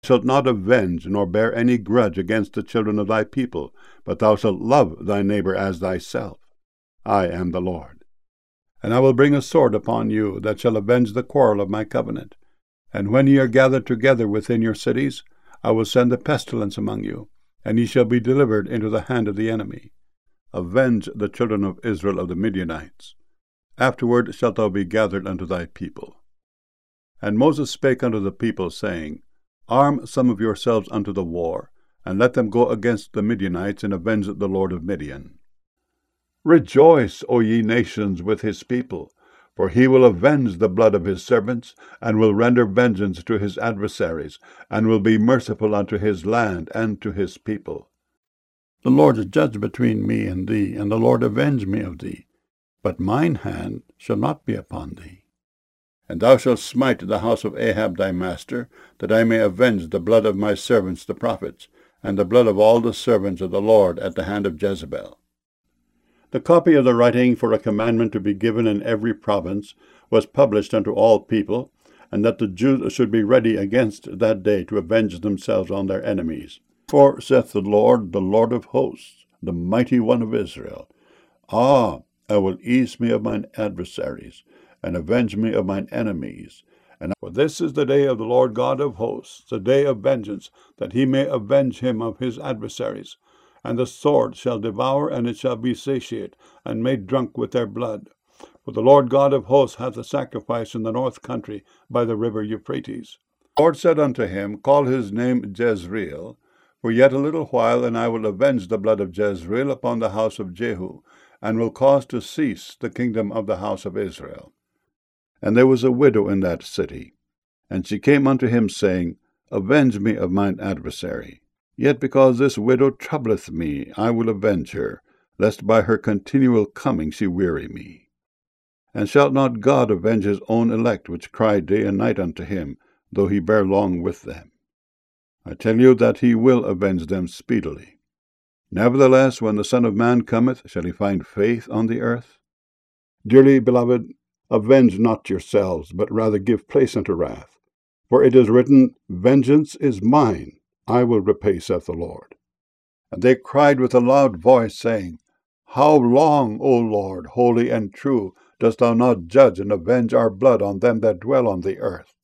Shalt not avenge, nor bear any grudge against the children of thy people, but thou shalt love thy neighbor as thyself. I am the Lord. And I will bring a sword upon you, that shall avenge the quarrel of my covenant. And when ye are gathered together within your cities, I will send a pestilence among you, and ye shall be delivered into the hand of the enemy. Avenge the children of Israel of the Midianites. Afterward shalt thou be gathered unto thy people. And Moses spake unto the people, saying, Arm some of yourselves unto the war, and let them go against the Midianites, and avenge the Lord of Midian. Rejoice, O ye nations, with his people, for he will avenge the blood of his servants, and will render vengeance to his adversaries, and will be merciful unto his land and to his people. The Lord is judge between me and thee, and the Lord avenge me of thee, but mine hand shall not be upon thee. And thou shalt smite the house of Ahab thy master, that I may avenge the blood of my servants the prophets, and the blood of all the servants of the Lord at the hand of Jezebel. The copy of the writing for a commandment to be given in every province was published unto all people, and that the Jews should be ready against that day to avenge themselves on their enemies. For, saith the Lord of hosts, the mighty one of Israel, I will ease me of mine adversaries, and avenge me of mine enemies. For this is the day of the Lord God of hosts, the day of vengeance, that he may avenge him of his adversaries. And the sword shall devour, and it shall be satiate, and made drunk with their blood. For the Lord God of hosts hath a sacrifice in the north country by the river Euphrates. The Lord said unto him, Call his name Jezreel, for yet a little while, and I will avenge the blood of Jezreel upon the house of Jehu, and will cause to cease the kingdom of the house of Israel. And there was a widow in that city, and she came unto him, saying, Avenge me of mine adversary. Yet because this widow troubleth me, I will avenge her, lest by her continual coming she weary me. And shall not God avenge his own elect, which cry day and night unto him, though he bear long with them? I tell you that he will avenge them speedily. Nevertheless, when the Son of Man cometh, shall he find faith on the earth? Dearly beloved, avenge not yourselves, but rather give place unto wrath. For it is written, Vengeance is mine, I will repay, saith the Lord. And they cried with a loud voice, saying, How long, O Lord, holy and true, dost thou not judge and avenge our blood on them that dwell on the earth?